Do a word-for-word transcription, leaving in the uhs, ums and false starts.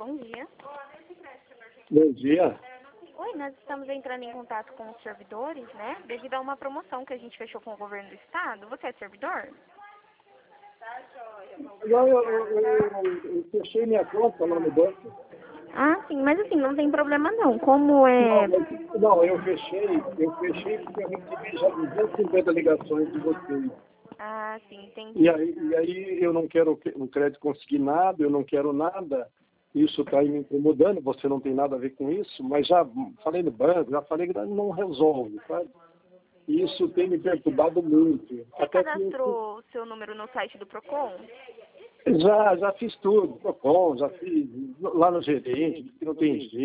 Bom dia. Bom dia. Oi, nós estamos entrando em contato com os servidores, né? Devido a uma promoção que a gente fechou com o governo do estado. Você é servidor? Não, eu, eu, eu, eu fechei minha conta lá no banco. Ah, sim, mas assim, não tem problema não. Como é... Não, mas, não, eu fechei, eu fechei porque eu recebi já duzentas e cinquenta ligações de vocês. Ah, sim, entendi. E aí, e aí eu não quero o crédito consignado, eu não quero nada. Isso está me incomodando, você não tem nada a ver com isso, mas já falei no banco, já falei que não resolve, sabe? E isso tem me perturbado muito. Você Até que cadastrou o seu número no site do Procon? já, já fiz tudo, Procon, já fiz lá no gerente, que não tem jeito.